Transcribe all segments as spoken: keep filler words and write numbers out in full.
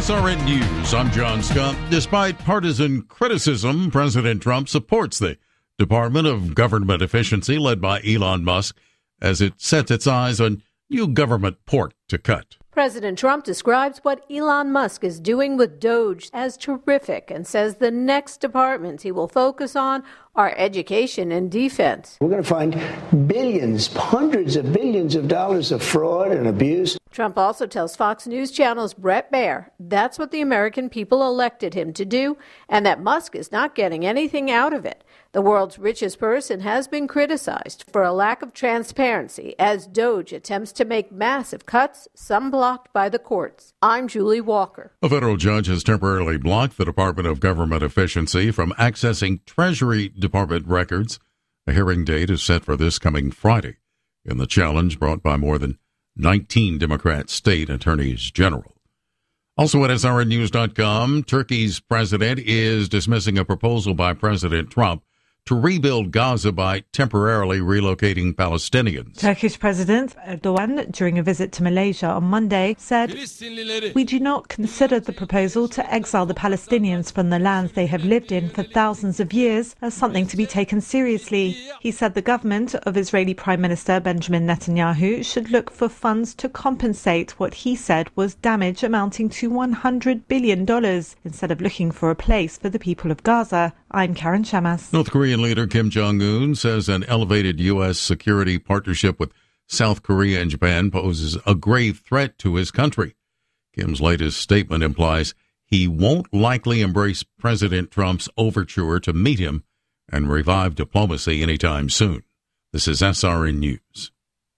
S R N News, I'm John Scott. Despite partisan criticism, President Trump supports the Department of Government Efficiency led by Elon Musk as it sets its eyes on new government pork to cut. President Trump describes what Elon Musk is doing with Doge as terrific and says the next departments he will focus on are education and defense. We're going to find billions, hundreds of billions of dollars of fraud and abuse. Trump also tells Fox News Channel's Bret Baier that's what the American people elected him to do and that Musk is not getting anything out of it. The world's richest person has been criticized for a lack of transparency as Doge attempts to make massive cuts, some blocked by the courts. I'm Julie Walker. A federal judge has temporarily blocked the Department of Government Efficiency from accessing Treasury Department records. A hearing date is set for this coming Friday in the challenge brought by more than nineteen Democrat state attorneys general. Also at S R N news dot com, Turkey's president is dismissing a proposal by President Trump to rebuild Gaza by temporarily relocating Palestinians. Turkish President Erdogan, during a visit to Malaysia on Monday, said, "We do not consider the proposal to exile the Palestinians from the lands they have lived in for thousands of years as something to be taken seriously." He said the government of Israeli Prime Minister Benjamin Netanyahu should look for funds to compensate what he said was damage amounting to one hundred billion dollars, instead of looking for a place for the people of Gaza. I'm Karen Shamas. North Korean leader Kim Jong-un says an elevated U S security partnership with South Korea and Japan poses a grave threat to his country. Kim's latest statement implies he won't likely embrace President Trump's overture to meet him and revive diplomacy anytime soon. This is S R N News.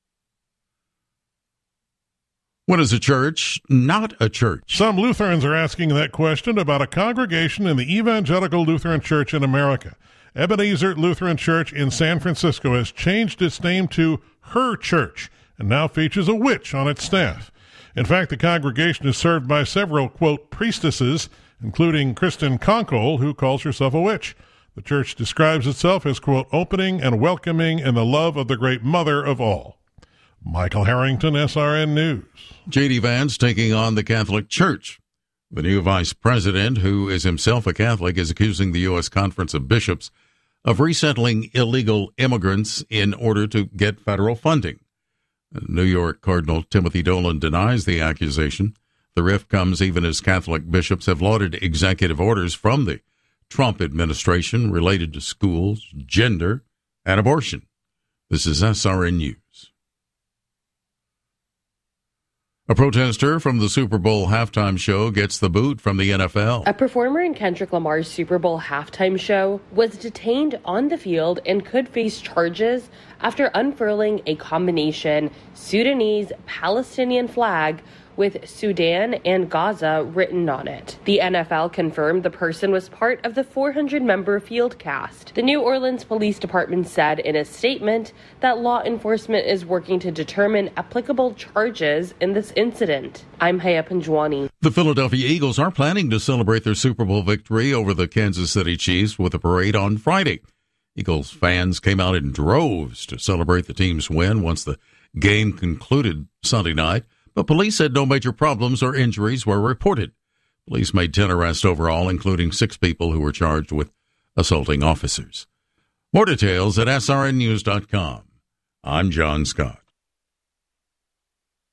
What is a church? Not a church. Some Lutherans are asking that question about a congregation in the Evangelical Lutheran Church in America. Ebenezer Lutheran Church in San Francisco has changed its name to Her Church and now features a witch on its staff. In fact, the congregation is served by several, quote, priestesses, including Kristen Konkol, who calls herself a witch. The church describes itself as, quote, opening and welcoming in the love of the great mother of all. Michael Harrington, S R N News. J D. Vance taking on the Catholic Church. The new vice president, who is himself a Catholic, is accusing the U S Conference of Bishops of resettling illegal immigrants in order to get federal funding. New York Cardinal Timothy Dolan denies the accusation. The rift comes even as Catholic bishops have lauded executive orders from the Trump administration related to schools, gender, and abortion. This is S R N News. A protester from the Super Bowl halftime show gets the boot from the N F L. A performer in Kendrick Lamar's Super Bowl halftime show was detained on the field and could face charges after unfurling a combination Sudanese-Palestinian flag with Sudan and Gaza written on it. The N F L confirmed the person was part of the four hundred member field cast. The New Orleans Police Department said in a statement that law enforcement is working to determine applicable charges in this incident. I'm Haya Panjwani. The Philadelphia Eagles are planning to celebrate their Super Bowl victory over the Kansas City Chiefs with a parade on Friday. Eagles fans came out in droves to celebrate the team's win once the game concluded Sunday night. But police said no major problems or injuries were reported. Police made ten arrests overall, including six people who were charged with assaulting officers. More details at S R N news dot com. I'm John Scott.